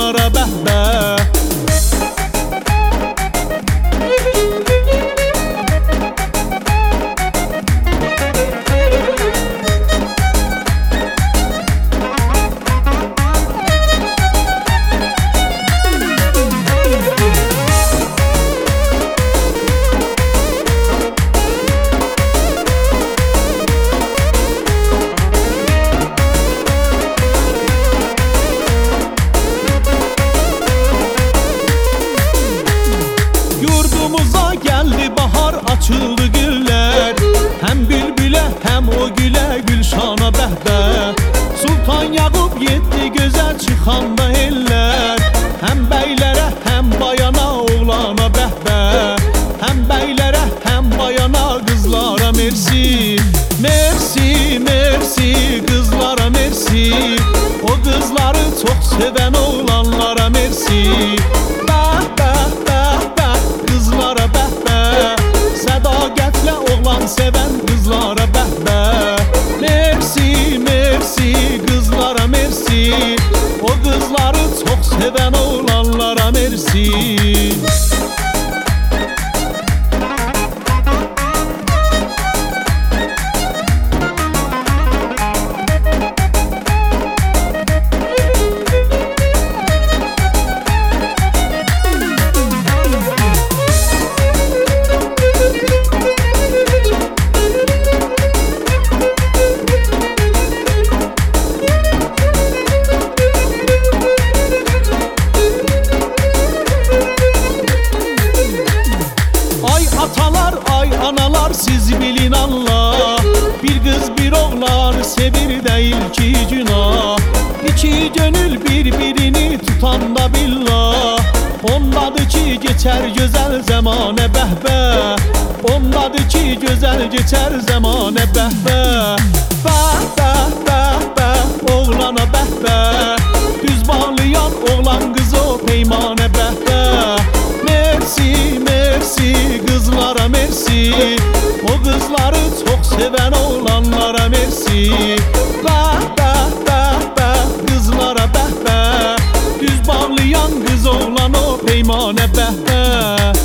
oğlanlara bəh bəh. Yurdumuza geldi bahar, açıldı güller. Hem bülbüle hem o güle gülşana bəh bəh. Sultan Yaqub yetti güzel çıxanda eller. Hem beylere hem bayana oğlana bəh bəh. Hem beylere hem bayana kızlara mersi. Mersi mersi kızlara mersi. O kızları çok seven oğlanlara mersi. Bəh bəh bəh bəh kızlara bəh bəh. Sədaqətlə oğlan seven kızlara bəh bəh. Mersi mersi kızlara mersi. O kızları çok seven oğlanlara mersi. Atalar, ay analar, siz bilin Allah. Bir kız bir oğlan sevir değil ki günah. İki gönül birbirini tutan da billah. Ondadır ki geçer güzel zamane bəh bəh. Ondadır ki güzel geçer zamane bəh bəh. Bəh bəh bəh bəh oğlana bəh bəh. Düz bağlayan oğlan kız o peymane bəh bəh. Mersi mersi kızlara mersi. O kızları çok seven oğlanlara mersi. Bəh bəh bəh bəh kızlara bəh bəh. Düz bağlayan kız oğlan o peymane bəh bəh.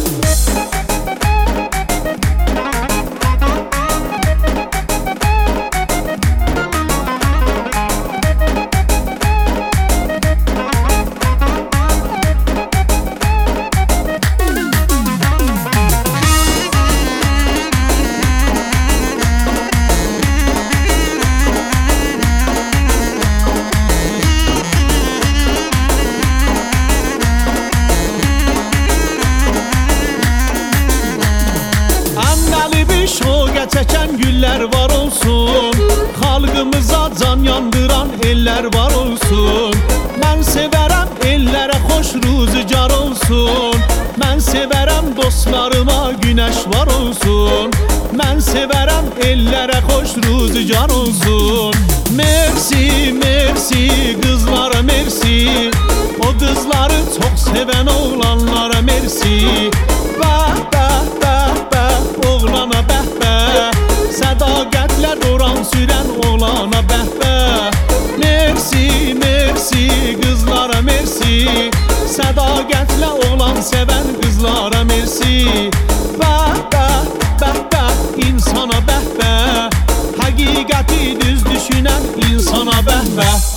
Şoğa çeken güller var olsun. Halkımıza can yandıran eller var olsun. Ben severem ellere hoş rüzgar olsun. Ben severem dostlarıma güneş var olsun. Ben severem ellere hoş rüzgar olsun. Mersi mersi kızlara mersi. O kızları çok seven oğlanlara mersi. Bəh bəh bəh bəh oğlana bəh bəh. Sədaqətlə doran sürən oğlana bəh bəh. Mersi mersi kızlara mersi. Sədaqətlə oğlan seven kızlara mersi. Bəh bəh bəh bəh insana bəh bəh. Həqiqəti düz düşünən insana bəh bəh.